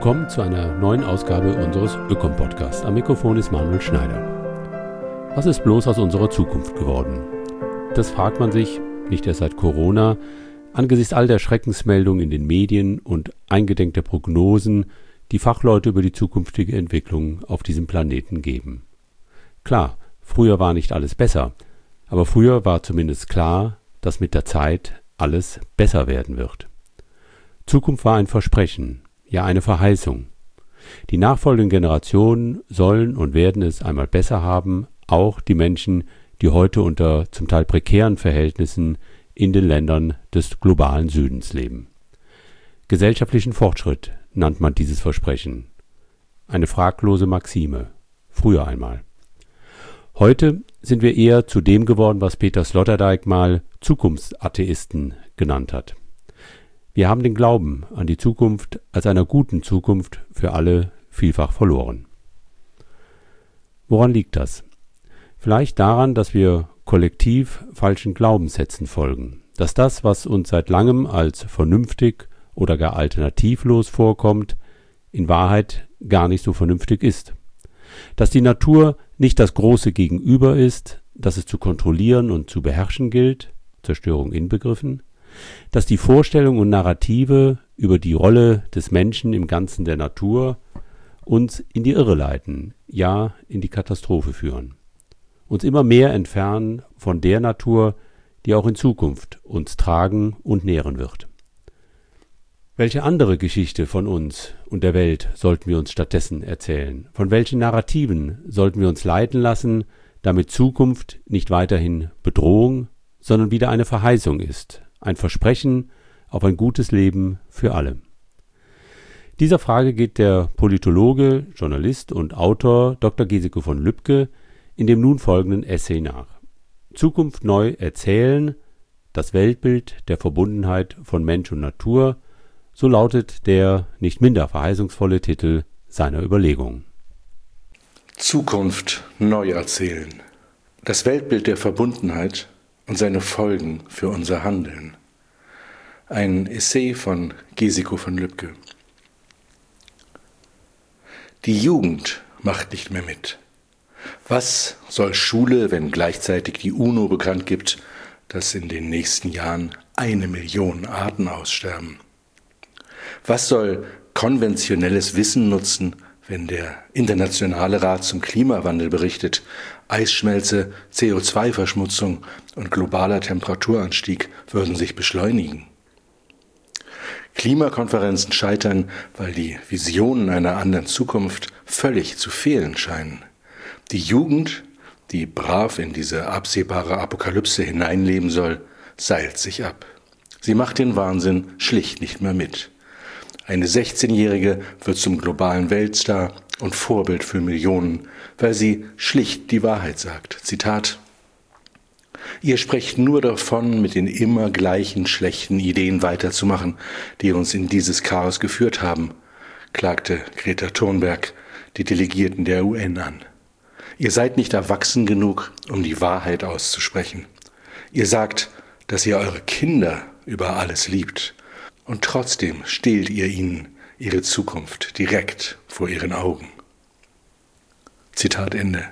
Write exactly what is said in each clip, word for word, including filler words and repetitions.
Willkommen zu einer neuen Ausgabe unseres Ökom-Podcasts. Am Mikrofon ist Manuel Schneider. Was ist bloß aus unserer Zukunft geworden? Das fragt man sich, nicht erst seit Corona, angesichts all der Schreckensmeldungen in den Medien und eingedenk der Prognosen, die Fachleute über die zukünftige Entwicklung auf diesem Planeten geben. Klar, früher war nicht alles besser, aber früher war zumindest klar, dass mit der Zeit alles besser werden wird. Zukunft war ein Versprechen, ja eine Verheißung. Die nachfolgenden Generationen sollen und werden es einmal besser haben, auch die Menschen, die heute unter zum Teil prekären Verhältnissen in den Ländern des globalen Südens leben. Gesellschaftlichen Fortschritt nannt man dieses Versprechen. Eine fraglose Maxime, früher einmal. Heute sind wir eher zu dem geworden, was Peter Sloterdijk mal Zukunftsatheisten genannt hat. Wir haben den Glauben an die Zukunft als einer guten Zukunft für alle vielfach verloren. Woran liegt das? Vielleicht daran, dass wir kollektiv falschen Glaubenssätzen folgen, dass das, was uns seit langem als vernünftig oder gar alternativlos vorkommt, in Wahrheit gar nicht so vernünftig ist. Dass die Natur nicht das große Gegenüber ist, das es zu kontrollieren und zu beherrschen gilt, Zerstörung inbegriffen, dass die Vorstellungen und Narrative über die Rolle des Menschen im Ganzen der Natur uns in die Irre leiten, ja in die Katastrophe führen, uns immer mehr entfernen von der Natur, die auch in Zukunft uns tragen und nähren wird. Welche andere Geschichte von uns und der Welt sollten wir uns stattdessen erzählen? Von welchen Narrativen sollten wir uns leiten lassen, damit Zukunft nicht weiterhin Bedrohung, sondern wieder eine Verheißung ist? Ein Versprechen auf ein gutes Leben für alle. Dieser Frage geht der Politologe, Journalist und Autor Doktor Geseke von Lübke in dem nun folgenden Essay nach. Zukunft neu erzählen, das Weltbild der Verbundenheit von Mensch und Natur, so lautet der nicht minder verheißungsvolle Titel seiner Überlegungen. Zukunft neu erzählen, das Weltbild der Verbundenheit und seine Folgen für unser Handeln. Ein Essay von Geseke von Lübke. Die Jugend macht nicht mehr mit. Was soll Schule, wenn gleichzeitig die UNO bekannt gibt, dass in den nächsten Jahren eine Million Arten aussterben? Was soll konventionelles Wissen nutzen, wenn der Internationale Rat zum Klimawandel berichtet, Eisschmelze, C O zwei Verschmutzung und globaler Temperaturanstieg würden sich beschleunigen? Klimakonferenzen scheitern, weil die Visionen einer anderen Zukunft völlig zu fehlen scheinen. Die Jugend, die brav in diese absehbare Apokalypse hineinleben soll, seilt sich ab. Sie macht den Wahnsinn schlicht nicht mehr mit. Eine sechzehnjährige wird zum globalen Weltstar und Vorbild für Millionen, weil sie schlicht die Wahrheit sagt. Zitat: Ihr sprecht nur davon, mit den immer gleichen schlechten Ideen weiterzumachen, die uns in dieses Chaos geführt haben, klagte Greta Thunberg die Delegierten der U N an. Ihr seid nicht erwachsen genug, um die Wahrheit auszusprechen. Ihr sagt, dass ihr eure Kinder über alles liebt. Und trotzdem stehlt ihr ihnen ihre Zukunft direkt vor ihren Augen. Zitat Ende.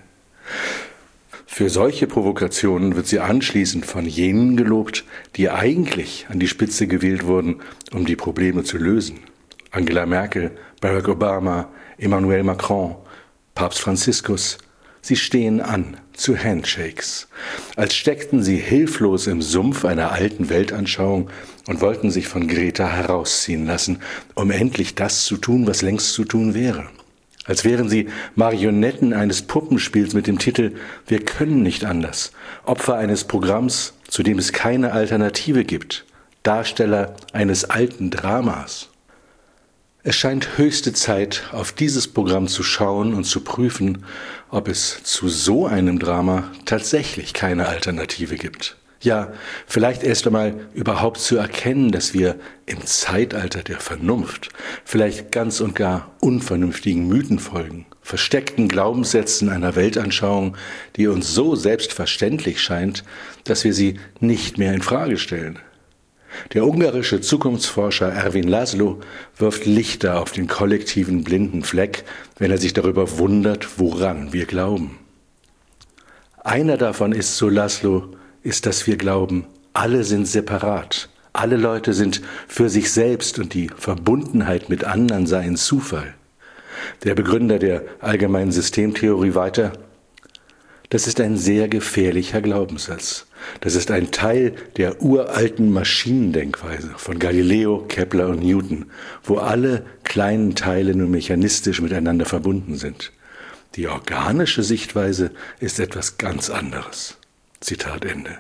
Für solche Provokationen wird sie anschließend von jenen gelobt, die eigentlich an die Spitze gewählt wurden, um die Probleme zu lösen. Angela Merkel, Barack Obama, Emmanuel Macron, Papst Franziskus. Sie stehen an zu Handshakes, als steckten sie hilflos im Sumpf einer alten Weltanschauung und wollten sich von Greta herausziehen lassen, um endlich das zu tun, was längst zu tun wäre. Als wären sie Marionetten eines Puppenspiels mit dem Titel »Wir können nicht anders«, Opfer eines Programms, zu dem es keine Alternative gibt, Darsteller eines alten Dramas. Es scheint höchste Zeit, auf dieses Programm zu schauen und zu prüfen, ob es zu so einem Drama tatsächlich keine Alternative gibt. Ja, vielleicht erst einmal überhaupt zu erkennen, dass wir im Zeitalter der Vernunft vielleicht ganz und gar unvernünftigen Mythen folgen, versteckten Glaubenssätzen einer Weltanschauung, die uns so selbstverständlich scheint, dass wir sie nicht mehr in Frage stellen. Der ungarische Zukunftsforscher Erwin Laszlo wirft Lichter auf den kollektiven blinden Fleck, wenn er sich darüber wundert, woran wir glauben. Einer davon ist, so Laszlo, ist, dass wir glauben, alle sind separat. Alle Leute sind für sich selbst und die Verbundenheit mit anderen sei ein Zufall. Der Begründer der allgemeinen Systemtheorie weiter: Das ist ein sehr gefährlicher Glaubenssatz. Das ist ein Teil der uralten Maschinendenkweise von Galileo, Kepler und Newton, wo alle kleinen Teile nur mechanistisch miteinander verbunden sind. Die organische Sichtweise ist etwas ganz anderes. Zitat Ende.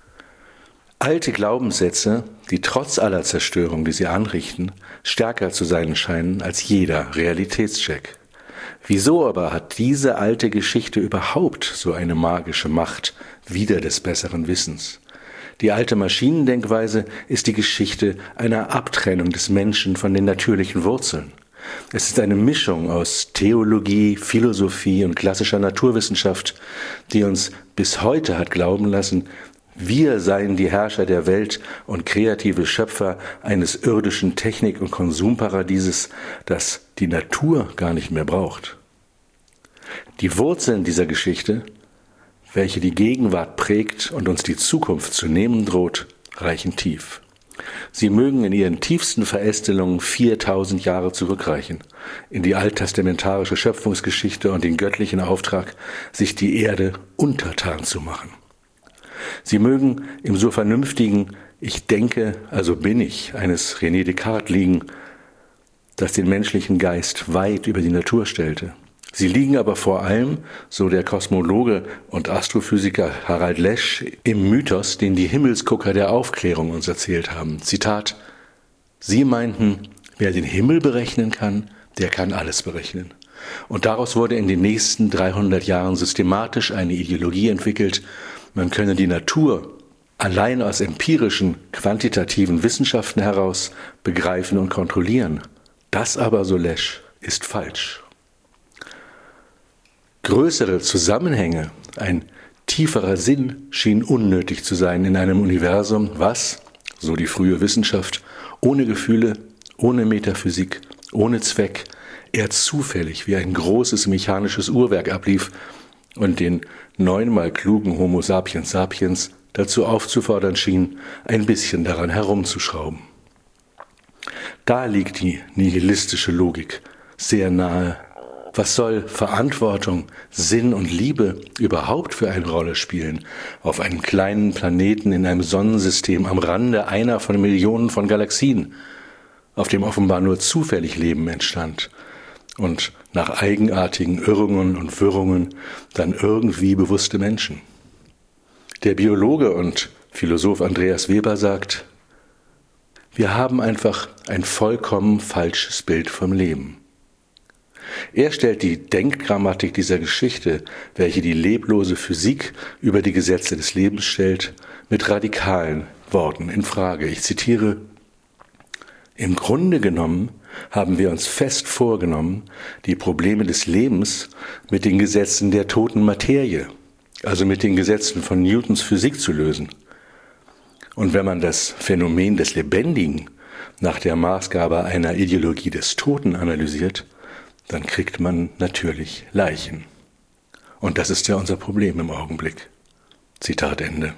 Alte Glaubenssätze, die trotz aller Zerstörung, die sie anrichten, stärker zu sein scheinen als jeder Realitätscheck. Wieso aber hat diese alte Geschichte überhaupt so eine magische Macht, wider des besseren Wissens? Die alte Maschinendenkweise ist die Geschichte einer Abtrennung des Menschen von den natürlichen Wurzeln. Es ist eine Mischung aus Theologie, Philosophie und klassischer Naturwissenschaft, die uns bis heute hat glauben lassen, wir seien die Herrscher der Welt und kreative Schöpfer eines irdischen Technik- und Konsumparadieses, das die Natur gar nicht mehr braucht. Die Wurzeln dieser Geschichte, welche die Gegenwart prägt und uns die Zukunft zu nehmen droht, reichen tief. Sie mögen in ihren tiefsten Verästelungen viertausend Jahre zurückreichen, in die alttestamentarische Schöpfungsgeschichte und den göttlichen Auftrag, sich die Erde untertan zu machen. Sie mögen im so vernünftigen Ich denke, also bin ich eines René Descartes liegen, das den menschlichen Geist weit über die Natur stellte. Sie liegen aber vor allem, so der Kosmologe und Astrophysiker Harald Lesch, im Mythos, den die Himmelsgucker der Aufklärung uns erzählt haben. Zitat: Sie meinten, wer den Himmel berechnen kann, der kann alles berechnen. Und daraus wurde in den nächsten dreihundert Jahren systematisch eine Ideologie entwickelt, man könne die Natur allein aus empirischen, quantitativen Wissenschaften heraus begreifen und kontrollieren. Das aber, so Lesch, ist falsch. Größere Zusammenhänge, ein tieferer Sinn schien unnötig zu sein in einem Universum, was, so die frühe Wissenschaft, ohne Gefühle, ohne Metaphysik, ohne Zweck, eher zufällig wie ein großes mechanisches Uhrwerk ablief und den neunmal klugen Homo sapiens sapiens dazu aufzufordern schien, ein bisschen daran herumzuschrauben. Da liegt die nihilistische Logik sehr nahe. Was soll Verantwortung, Sinn und Liebe überhaupt für eine Rolle spielen auf einem kleinen Planeten in einem Sonnensystem am Rande einer von Millionen von Galaxien, auf dem offenbar nur zufällig Leben entstand und nach eigenartigen Irrungen und Wirrungen dann irgendwie bewusste Menschen? Der Biologe und Philosoph Andreas Weber sagt: Wir haben einfach ein vollkommen falsches Bild vom Leben. Er stellt die Denkgrammatik dieser Geschichte, welche die leblose Physik über die Gesetze des Lebens stellt, mit radikalen Worten in Frage. Ich zitiere: Im Grunde genommen haben wir uns fest vorgenommen, die Probleme des Lebens mit den Gesetzen der toten Materie, also mit den Gesetzen von Newtons Physik zu lösen. Und wenn man das Phänomen des Lebendigen nach der Maßgabe einer Ideologie des Toten analysiert, dann kriegt man natürlich Leichen. Und das ist ja unser Problem im Augenblick. Zitat Ende.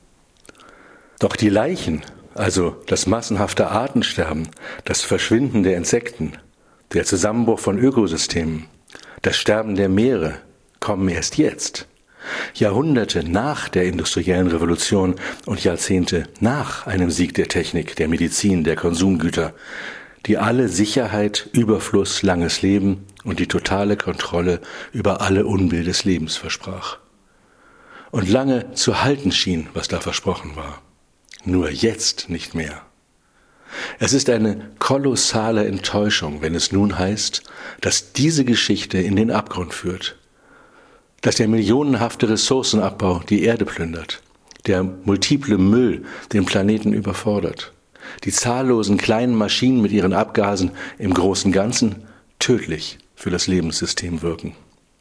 Doch die Leichen, also das massenhafte Artensterben, das Verschwinden der Insekten, der Zusammenbruch von Ökosystemen, das Sterben der Meere, kommen erst jetzt. Jahrhunderte nach der industriellen Revolution und Jahrzehnte nach einem Sieg der Technik, der Medizin, der Konsumgüter, die alle Sicherheit, Überfluss, langes Leben und die totale Kontrolle über alle Unbill des Lebens versprach. Und lange zu halten schien, was da versprochen war. Nur jetzt nicht mehr. Es ist eine kolossale Enttäuschung, wenn es nun heißt, dass diese Geschichte in den Abgrund führt, dass der millionenhafte Ressourcenabbau die Erde plündert, der multiple Müll den Planeten überfordert, die zahllosen kleinen Maschinen mit ihren Abgasen im großen Ganzen tödlich für das Lebenssystem wirken.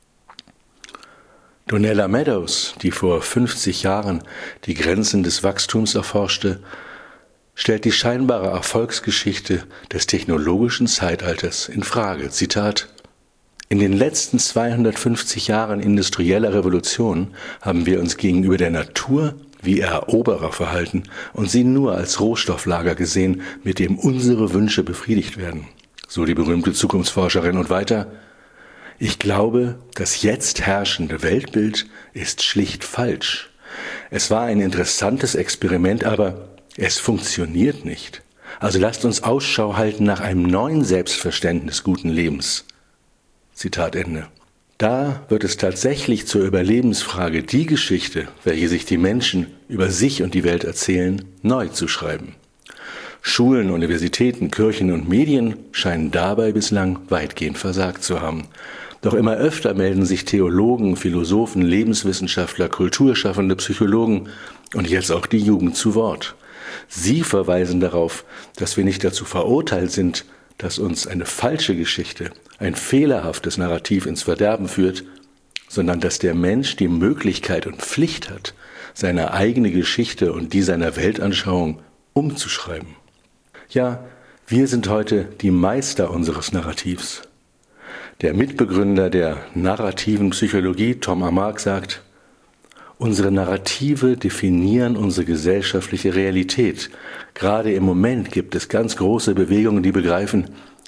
Donella Meadows, die vor fünfzig Jahren die Grenzen des Wachstums erforschte, stellt die scheinbare Erfolgsgeschichte des technologischen Zeitalters in Frage. Zitat: In den letzten zweihundertfünfzig Jahren industrieller Revolution haben wir uns gegenüber der Natur wie Eroberer verhalten und sie nur als Rohstofflager gesehen, mit dem unsere Wünsche befriedigt werden. So die berühmte Zukunftsforscherin und weiter: Ich glaube, das jetzt herrschende Weltbild ist schlicht falsch. Es war ein interessantes Experiment, aber es funktioniert nicht. Also lasst uns Ausschau halten nach einem neuen Selbstverständnis guten Lebens. Zitat Ende. Da wird es tatsächlich zur Überlebensfrage, die Geschichte, welche sich die Menschen über sich und die Welt erzählen, neu zu schreiben. Schulen, Universitäten, Kirchen und Medien scheinen dabei bislang weitgehend versagt zu haben. Doch immer öfter melden sich Theologen, Philosophen, Lebenswissenschaftler, Kulturschaffende, Psychologen und jetzt auch die Jugend zu Wort. Sie verweisen darauf, dass wir nicht dazu verurteilt sind, dass uns eine falsche Geschichte, ein fehlerhaftes Narrativ ins Verderben führt, sondern dass der Mensch die Möglichkeit und Pflicht hat, seine eigene Geschichte und die seiner Weltanschauung umzuschreiben. Ja, wir sind heute die Meister unseres Narrativs. Der Mitbegründer der narrativen Psychologie, Tom Armagh, sagt: Unsere Narrative definieren unsere gesellschaftliche Realität. Gerade im Moment gibt es ganz große Bewegungen, die begreifen,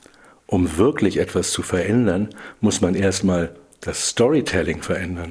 um wirklich etwas zu verändern, muss man erstmal das Storytelling verändern.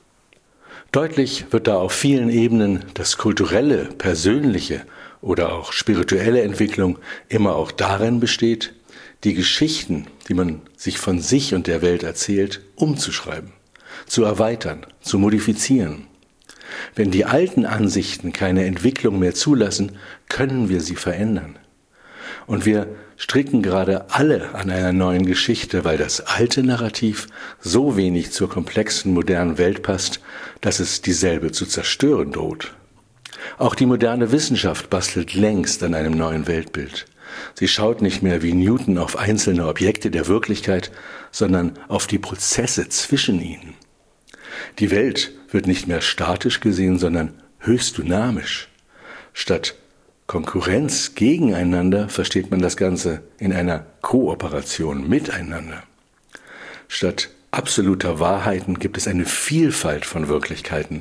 Deutlich wird da auf vielen Ebenen, dass kulturelle, persönliche oder auch spirituelle Entwicklung immer auch darin besteht, die Geschichten, die man sich von sich und der Welt erzählt, umzuschreiben, zu erweitern, zu modifizieren. Wenn die alten Ansichten keine Entwicklung mehr zulassen, können wir sie verändern. Und wir stricken gerade alle an einer neuen Geschichte, weil das alte Narrativ so wenig zur komplexen modernen Welt passt, dass es dieselbe zu zerstören droht. Auch die moderne Wissenschaft bastelt längst an einem neuen Weltbild. Sie schaut nicht mehr wie Newton auf einzelne Objekte der Wirklichkeit, sondern auf die Prozesse zwischen ihnen. Die Welt wird nicht mehr statisch gesehen, sondern höchst dynamisch. Statt Konkurrenz gegeneinander versteht man das Ganze in einer Kooperation miteinander. Statt absoluter Wahrheiten gibt es eine Vielfalt von Wirklichkeiten.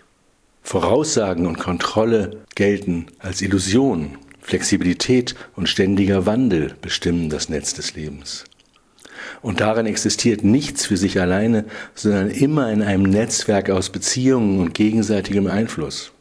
Voraussagen und Kontrolle gelten als Illusion. Flexibilität und ständiger Wandel bestimmen das Netz des Lebens. Und darin existiert nichts für sich alleine, sondern immer in einem Netzwerk aus Beziehungen und gegenseitigem Einfluss.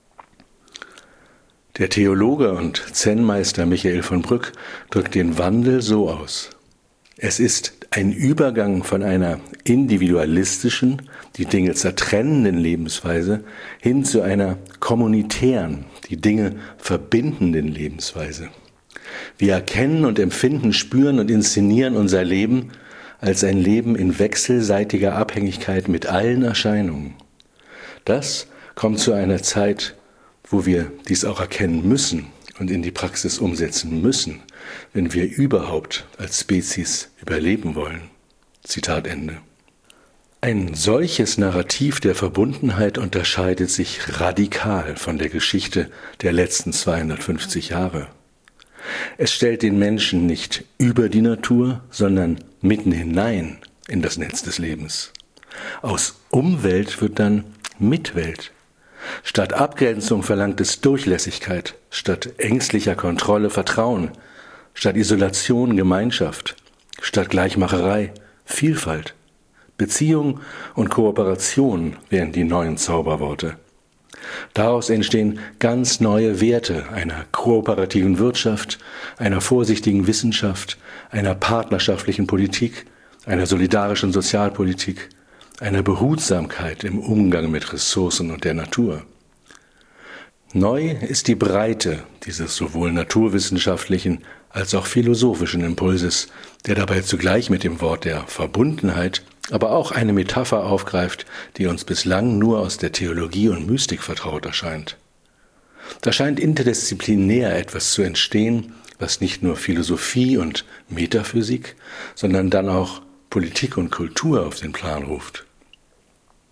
Der Theologe und Zen-Meister Michael von Brück drückt den Wandel so aus: Es ist ein Übergang von einer individualistischen, die Dinge zertrennenden Lebensweise hin zu einer kommunitären, die Dinge verbindenden Lebensweise. Wir erkennen und empfinden, spüren und inszenieren unser Leben als ein Leben in wechselseitiger Abhängigkeit mit allen Erscheinungen. Das kommt zu einer Zeit, wo wir dies auch erkennen müssen und in die Praxis umsetzen müssen, wenn wir überhaupt als Spezies überleben wollen. Zitat Ende. Ein solches Narrativ der Verbundenheit unterscheidet sich radikal von der Geschichte der letzten zweihundertfünfzig Jahre. Es stellt den Menschen nicht über die Natur, sondern mitten hinein in das Netz des Lebens. Aus Umwelt wird dann Mitwelt. Statt Abgrenzung verlangt es Durchlässigkeit, statt ängstlicher Kontrolle Vertrauen, statt Isolation Gemeinschaft, statt Gleichmacherei Vielfalt. Beziehung und Kooperation wären die neuen Zauberworte. Daraus entstehen ganz neue Werte einer kooperativen Wirtschaft, einer vorsichtigen Wissenschaft, einer partnerschaftlichen Politik, einer solidarischen Sozialpolitik, einer Behutsamkeit im Umgang mit Ressourcen und der Natur. Neu ist die Breite dieses sowohl naturwissenschaftlichen als auch philosophischen Impulses, der dabei zugleich mit dem Wort der Verbundenheit aber auch eine Metapher aufgreift, die uns bislang nur aus der Theologie und Mystik vertraut erscheint. Da scheint interdisziplinär etwas zu entstehen, was nicht nur Philosophie und Metaphysik, sondern dann auch Politik und Kultur auf den Plan ruft.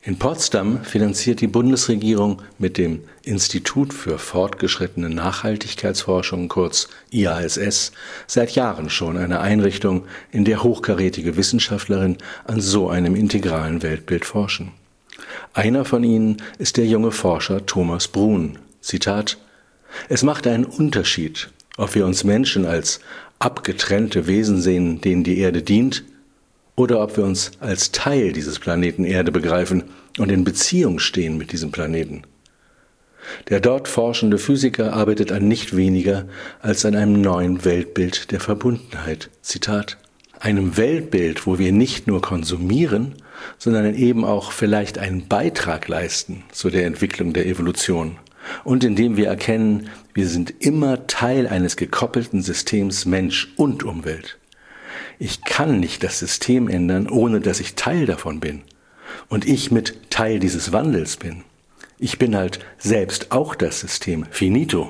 In Potsdam finanziert die Bundesregierung mit dem Institut für fortgeschrittene Nachhaltigkeitsforschung, kurz I A S S, seit Jahren schon eine Einrichtung, in der hochkarätige Wissenschaftlerinnen an so einem integralen Weltbild forschen. Einer von ihnen ist der junge Forscher Thomas Bruhn. Zitat: Es macht einen Unterschied, ob wir uns Menschen als abgetrennte Wesen sehen, denen die Erde dient, oder ob wir uns als Teil dieses Planeten Erde begreifen und in Beziehung stehen mit diesem Planeten. Der dort forschende Physiker arbeitet an nicht weniger als an einem neuen Weltbild der Verbundenheit. Zitat: Einem Weltbild, wo wir nicht nur konsumieren, sondern eben auch vielleicht einen Beitrag leisten zu der Entwicklung der Evolution. Und indem wir erkennen, wir sind immer Teil eines gekoppelten Systems Mensch und Umwelt. Ich kann nicht das System ändern, ohne dass ich Teil davon bin. Und ich mit Teil dieses Wandels bin. Ich bin halt selbst auch das System. Finito.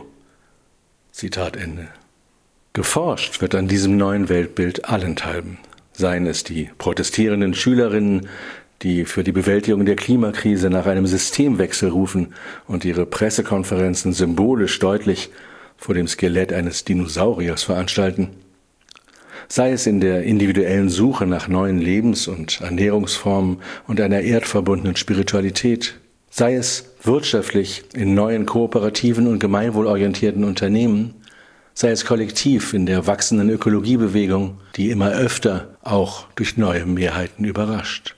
Zitat Ende. Geforscht wird an diesem neuen Weltbild allenthalben. Seien es die protestierenden Schülerinnen, die für die Bewältigung der Klimakrise nach einem Systemwechsel rufen und ihre Pressekonferenzen symbolisch deutlich vor dem Skelett eines Dinosauriers veranstalten. Sei es in der individuellen Suche nach neuen Lebens- und Ernährungsformen und einer erdverbundenen Spiritualität, sei es wirtschaftlich in neuen kooperativen und gemeinwohlorientierten Unternehmen, sei es kollektiv in der wachsenden Ökologiebewegung, die immer öfter auch durch neue Mehrheiten überrascht.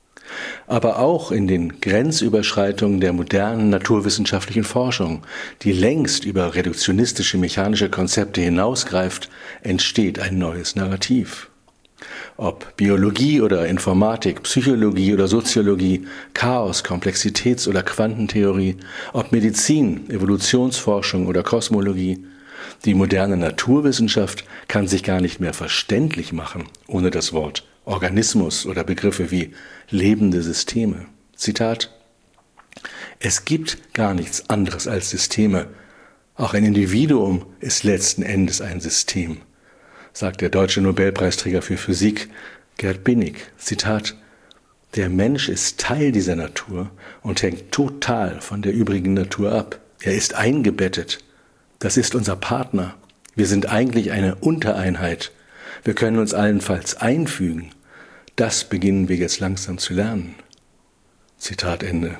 Aber auch in den Grenzüberschreitungen der modernen naturwissenschaftlichen Forschung, die längst über reduktionistische mechanische Konzepte hinausgreift, entsteht ein neues Narrativ. Ob Biologie oder Informatik, Psychologie oder Soziologie, Chaos, Komplexitäts- oder Quantentheorie, ob Medizin, Evolutionsforschung oder Kosmologie, die moderne Naturwissenschaft kann sich gar nicht mehr verständlich machen, ohne das Wort Organismus oder Begriffe wie lebende Systeme. Zitat: Es gibt gar nichts anderes als Systeme. Auch ein Individuum ist letzten Endes ein System, sagt der deutsche Nobelpreisträger für Physik Gerd Binnig. Zitat: Der Mensch ist Teil dieser Natur und hängt total von der übrigen Natur ab. Er ist eingebettet. Das ist unser Partner. Wir sind eigentlich eine Untereinheit. Wir können uns allenfalls einfügen. Das beginnen wir jetzt langsam zu lernen. Zitat Ende.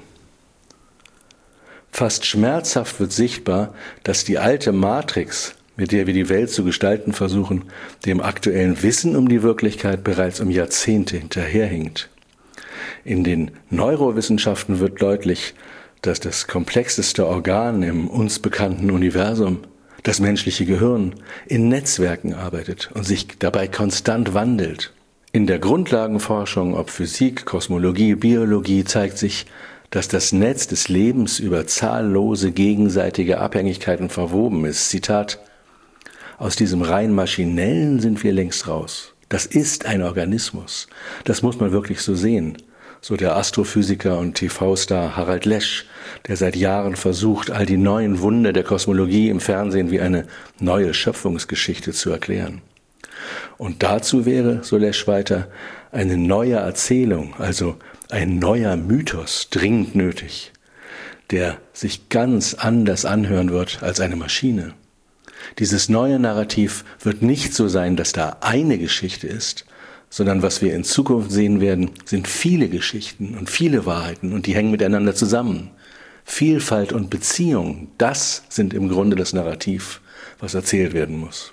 Fast schmerzhaft wird sichtbar, dass die alte Matrix, mit der wir die Welt zu gestalten versuchen, dem aktuellen Wissen um die Wirklichkeit bereits um Jahrzehnte hinterherhinkt. In den Neurowissenschaften wird deutlich, dass das komplexeste Organ im uns bekannten Universum, das menschliche Gehirn, in Netzwerken arbeitet und sich dabei konstant wandelt. In der Grundlagenforschung, ob Physik, Kosmologie, Biologie, zeigt sich, dass das Netz des Lebens über zahllose gegenseitige Abhängigkeiten verwoben ist. Zitat: Aus diesem rein maschinellen sind wir längst raus. Das ist ein Organismus. Das muss man wirklich so sehen. So der Astrophysiker und T V-Star Harald Lesch, der seit Jahren versucht, all die neuen Wunder der Kosmologie im Fernsehen wie eine neue Schöpfungsgeschichte zu erklären. Und dazu wäre, so Lesch weiter, eine neue Erzählung, also ein neuer Mythos dringend nötig, der sich ganz anders anhören wird als eine Maschine. Dieses neue Narrativ wird nicht so sein, dass da eine Geschichte ist, sondern was wir in Zukunft sehen werden, sind viele Geschichten und viele Wahrheiten und die hängen miteinander zusammen. Vielfalt und Beziehung, das sind im Grunde das Narrativ, was erzählt werden muss.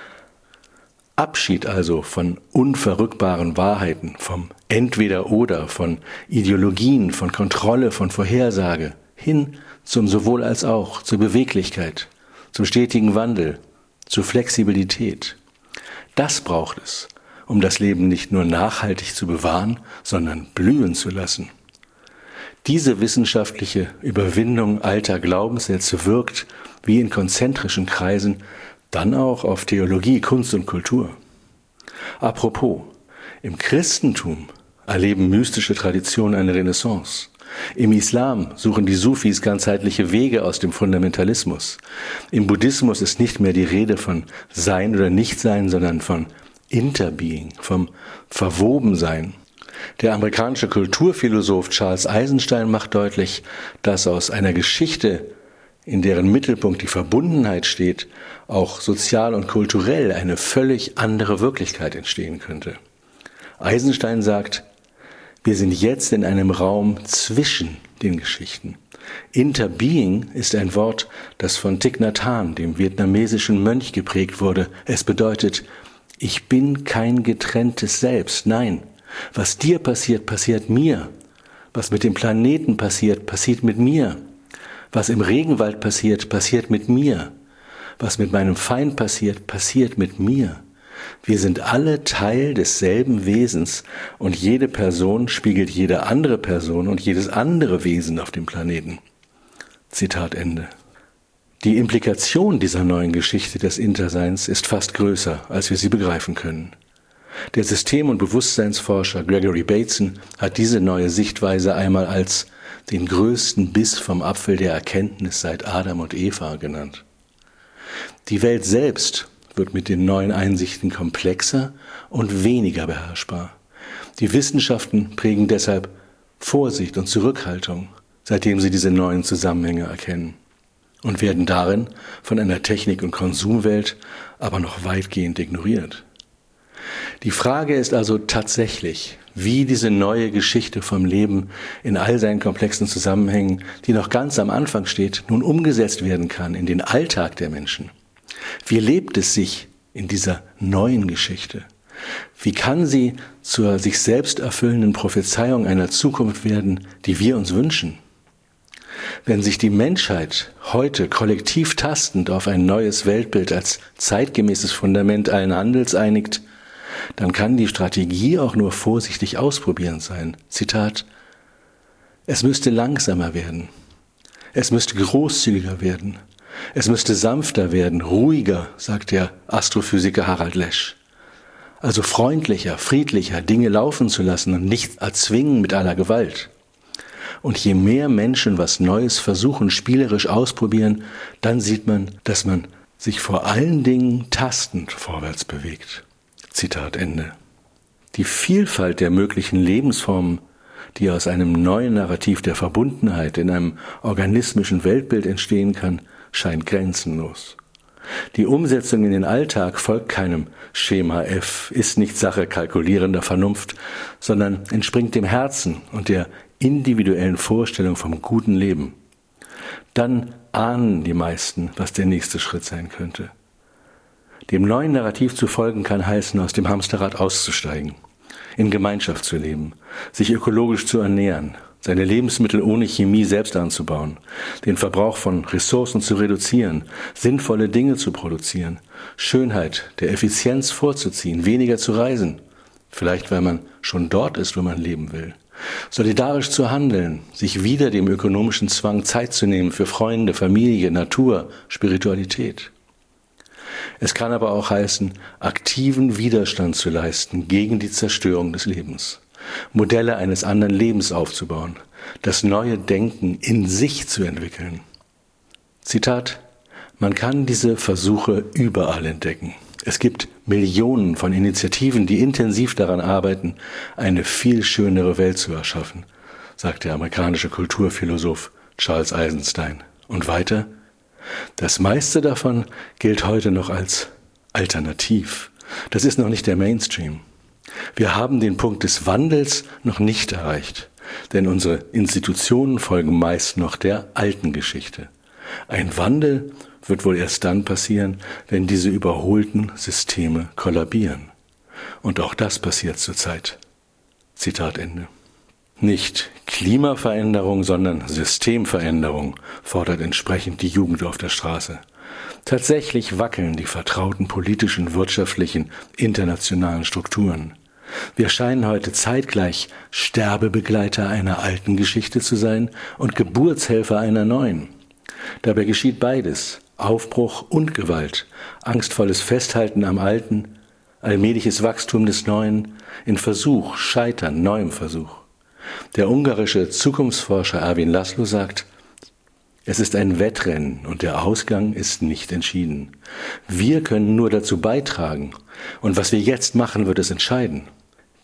Abschied also von unverrückbaren Wahrheiten, vom Entweder-Oder, von Ideologien, von Kontrolle, von Vorhersage, hin zum Sowohl als auch, zur Beweglichkeit, zum stetigen Wandel, zur Flexibilität. Das braucht es, um das Leben nicht nur nachhaltig zu bewahren, sondern blühen zu lassen. Diese wissenschaftliche Überwindung alter Glaubenssätze wirkt, wie in konzentrischen Kreisen, dann auch auf Theologie, Kunst und Kultur. Apropos, im Christentum erleben mystische Traditionen eine Renaissance. Im Islam suchen die Sufis ganzheitliche Wege aus dem Fundamentalismus. Im Buddhismus ist nicht mehr die Rede von Sein oder Nichtsein, sondern von Interbeing, vom Verwobensein. Der amerikanische Kulturphilosoph Charles Eisenstein macht deutlich, dass aus einer Geschichte, in deren Mittelpunkt die Verbundenheit steht, auch sozial und kulturell eine völlig andere Wirklichkeit entstehen könnte. Eisenstein sagt, wir sind jetzt in einem Raum zwischen den Geschichten. Interbeing ist ein Wort, das von Thich Nhat Hanh, dem vietnamesischen Mönch, geprägt wurde. Es bedeutet, ich bin kein getrenntes Selbst. Nein, was dir passiert, passiert mir. Was mit dem Planeten passiert, passiert mit mir. Was im Regenwald passiert, passiert mit mir. Was mit meinem Feind passiert, passiert mit mir. Wir sind alle Teil desselben Wesens und jede Person spiegelt jede andere Person und jedes andere Wesen auf dem Planeten. Zitat Ende. Die Implikation dieser neuen Geschichte des Interseins ist fast größer, als wir sie begreifen können. Der System- und Bewusstseinsforscher Gregory Bateson hat diese neue Sichtweise einmal als den größten Biss vom Apfel der Erkenntnis seit Adam und Eva genannt. Die Welt selbst wird mit den neuen Einsichten komplexer und weniger beherrschbar. Die Wissenschaften prägen deshalb Vorsicht und Zurückhaltung, seitdem sie diese neuen Zusammenhänge erkennen, und werden darin von einer Technik- und Konsumwelt aber noch weitgehend ignoriert. Die Frage ist also tatsächlich, wie diese neue Geschichte vom Leben in all seinen komplexen Zusammenhängen, die noch ganz am Anfang steht, nun umgesetzt werden kann in den Alltag der Menschen. Wie lebt es sich in dieser neuen Geschichte? Wie kann sie zur sich selbst erfüllenden Prophezeiung einer Zukunft werden, die wir uns wünschen? Wenn sich die Menschheit heute kollektiv tastend auf ein neues Weltbild als zeitgemäßes Fundament allen Handels einigt, dann kann die Strategie auch nur vorsichtig ausprobierend sein. Zitat: Es müsste langsamer werden. Es müsste großzügiger werden. Es müsste sanfter werden, ruhiger, sagt der Astrophysiker Harald Lesch. Also freundlicher, friedlicher, Dinge laufen zu lassen und nicht erzwingen mit aller Gewalt. Und je mehr Menschen was Neues versuchen, spielerisch ausprobieren, dann sieht man, dass man sich vor allen Dingen tastend vorwärts bewegt. Zitat Ende. Die Vielfalt der möglichen Lebensformen, die aus einem neuen Narrativ der Verbundenheit in einem organismischen Weltbild entstehen kann, scheint grenzenlos. Die Umsetzung in den Alltag folgt keinem Schema F, ist nicht Sache kalkulierender Vernunft, sondern entspringt dem Herzen und der individuellen Vorstellung vom guten Leben. Dann ahnen die meisten, was der nächste Schritt sein könnte. Dem neuen Narrativ zu folgen kann heißen, aus dem Hamsterrad auszusteigen, in Gemeinschaft zu leben, sich ökologisch zu ernähren, seine Lebensmittel ohne Chemie selbst anzubauen, den Verbrauch von Ressourcen zu reduzieren, sinnvolle Dinge zu produzieren, Schönheit der Effizienz vorzuziehen, weniger zu reisen, vielleicht weil man schon dort ist, wo man leben will, solidarisch zu handeln, sich wieder dem ökonomischen Zwang Zeit zu nehmen für Freunde, Familie, Natur, Spiritualität. Es kann aber auch heißen, aktiven Widerstand zu leisten gegen die Zerstörung des Lebens, Modelle eines anderen Lebens aufzubauen, das neue Denken in sich zu entwickeln. Zitat: Man kann diese Versuche überall entdecken. Es gibt Millionen von Initiativen, die intensiv daran arbeiten, eine viel schönere Welt zu erschaffen, sagt der amerikanische Kulturphilosoph Charles Eisenstein. Und weiter: Das meiste davon gilt heute noch als alternativ. Das ist noch nicht der Mainstream. Wir haben den Punkt des Wandels noch nicht erreicht, denn unsere Institutionen folgen meist noch der alten Geschichte. Ein Wandel wird wohl erst dann passieren, wenn diese überholten Systeme kollabieren. Und auch das passiert zurzeit. Zitat Ende. Nicht Klimaveränderung, sondern Systemveränderung fordert entsprechend die Jugend auf der Straße. Tatsächlich wackeln die vertrauten politischen, wirtschaftlichen, internationalen Strukturen. Wir scheinen heute zeitgleich Sterbebegleiter einer alten Geschichte zu sein und Geburtshelfer einer neuen. Dabei geschieht beides: Aufbruch und Gewalt, angstvolles Festhalten am Alten, allmähliches Wachstum des Neuen, in Versuch, Scheitern, neuem Versuch. Der ungarische Zukunftsforscher Erwin Laszlo sagt: Es ist ein Wettrennen und der Ausgang ist nicht entschieden. Wir können nur dazu beitragen und was wir jetzt machen, wird es entscheiden.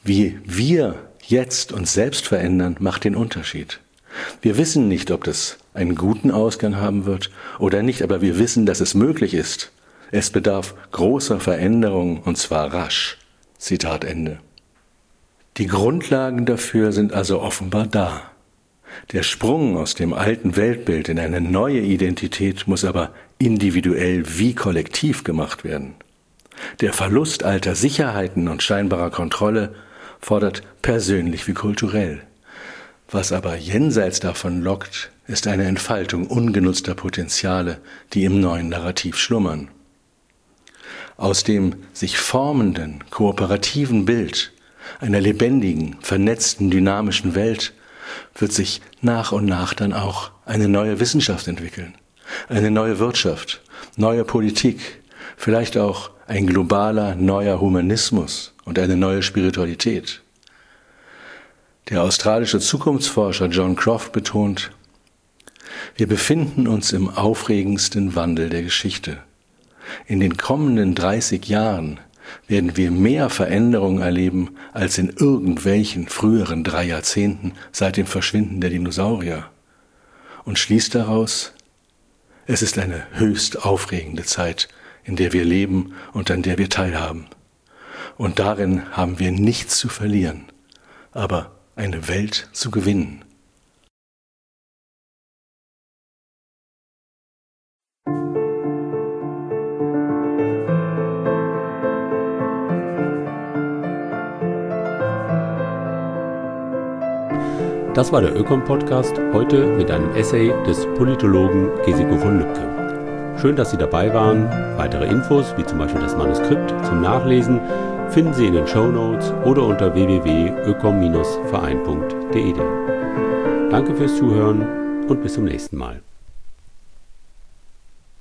Wie wir jetzt uns selbst verändern, macht den Unterschied. Wir wissen nicht, ob das einen guten Ausgang haben wird oder nicht, aber wir wissen, dass es möglich ist. Es bedarf großer Veränderung und zwar rasch. Zitat Ende. Die Grundlagen dafür sind also offenbar da. Der Sprung aus dem alten Weltbild in eine neue Identität muss aber individuell wie kollektiv gemacht werden. Der Verlust alter Sicherheiten und scheinbarer Kontrolle fordert persönlich wie kulturell. Was aber jenseits davon lockt, ist eine Entfaltung ungenutzter Potenziale, die im neuen Narrativ schlummern. Aus dem sich formenden, kooperativen Bild einer lebendigen, vernetzten, dynamischen Welt wird sich nach und nach dann auch eine neue Wissenschaft entwickeln, eine neue Wirtschaft, neue Politik, vielleicht auch ein globaler neuer Humanismus und eine neue Spiritualität. Der australische Zukunftsforscher John Croft betont, wir befinden uns im aufregendsten Wandel der Geschichte. In den kommenden dreißig Jahren werden wir mehr Veränderungen erleben als in irgendwelchen früheren drei Jahrzehnten seit dem Verschwinden der Dinosaurier. Und schließt daraus, es ist eine höchst aufregende Zeit, in der wir leben und an der wir teilhaben. Und darin haben wir nichts zu verlieren, aber eine Welt zu gewinnen. Das war der Ökom-Podcast, heute mit einem Essay des Politologen Gesiko von Lübcke. Schön, dass Sie dabei waren. Weitere Infos, wie zum Beispiel das Manuskript zum Nachlesen, finden Sie in den Shownotes oder unter w w w punkt ökom Bindestrich verein punkt d e. Danke fürs Zuhören und bis zum nächsten Mal.